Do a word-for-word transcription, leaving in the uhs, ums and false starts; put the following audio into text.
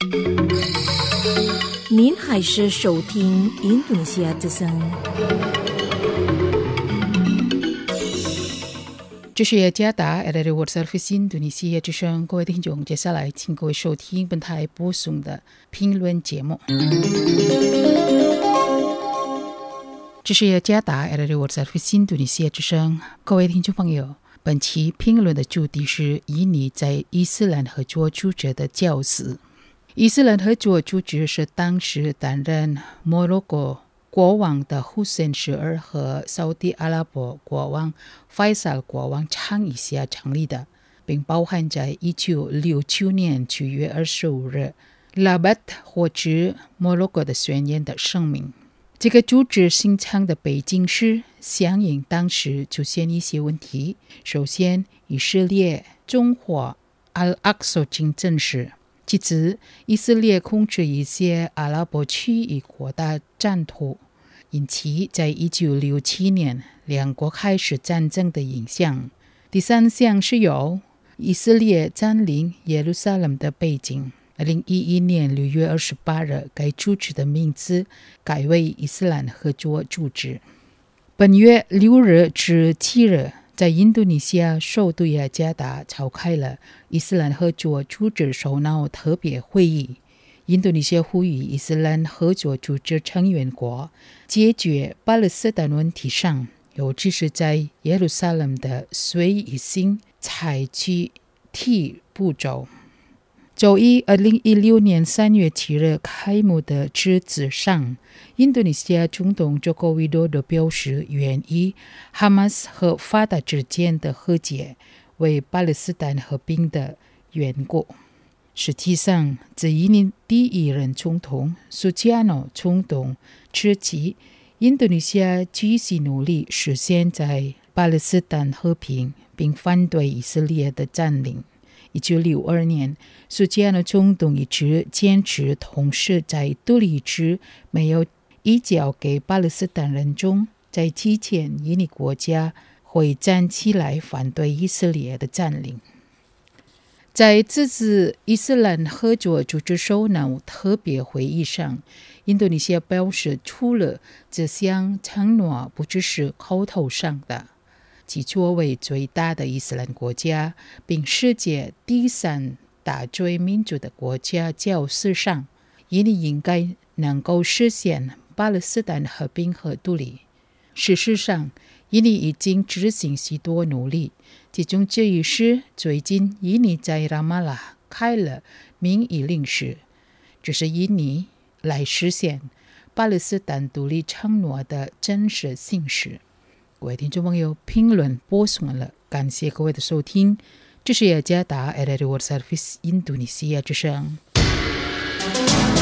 您还是收听印度尼西亚之声。 这是雅加达 A R D World Service 印度尼西亚之声，各位听众，接下来请各位收听本台播送的评论节目。这是雅加达 A R D World Service 印度尼西亚之声，各位听众朋友，本期评论的主题是印尼在伊斯兰合作组织的教死。伊斯兰合作组织是当时担任摩洛哥国王的胡塞十二和沙特阿拉伯国王费萨国王倡议下成立的，并包含在一九六九年七月二十五日拉巴特获知摩洛哥的宣言的声明。这个组织形成的背景是响应当时出现一些问题。首先，以色列纵火阿尔阿索清真寺；其次，以色列控制一些阿拉伯区域扩大战土，引起在一九六七年两国开始战争的影响。第三项是由以色列占领耶路撒冷的背景。二零一一年六月二十八日，该组织的名字改为伊斯兰合作组织。本月六日至七日，在印度尼西亚首都雅加达召开了伊斯兰合作组织首脑特别会议。印度尼西亚呼吁伊斯兰合作组织成员国解决巴勒斯坦问题上，尤其是在耶路撒冷的随意性采取替步骤。周一，二零一六年三月七日开幕的致辞上，印度尼西亚总统佐科维多多表示，愿意哈马斯和法达之间的和解为巴勒斯坦和平的缘故。实际上，自印尼第一任总统苏吉亚诺总统时期，印度尼西亚继续努力实现在巴勒斯坦和平，并反对以色列的占领。一九六二年，苏吉亚诺总统一直坚持同时在独立制没有移交给巴勒斯坦人中，在之前印尼国家会站起来反对以色列的占领。在这次伊斯兰合作组织首脑特别会议上，印度尼西亚表示，除了这项承诺不只是口头上的，其作为最大的伊斯兰国家，并世界第三大最民主的国家角色上，印尼应该能够实现巴勒斯坦和平和独立。事实上，印尼已经执行许多努力，其中之一是最近印尼在拉马拉开了民意领事，这是印尼来实现巴勒斯坦独立承诺的真实形式。各位听众朋友，评论播送完了，感谢各位的收听。这是雅加达 A R D World Service 印度尼西亚之声。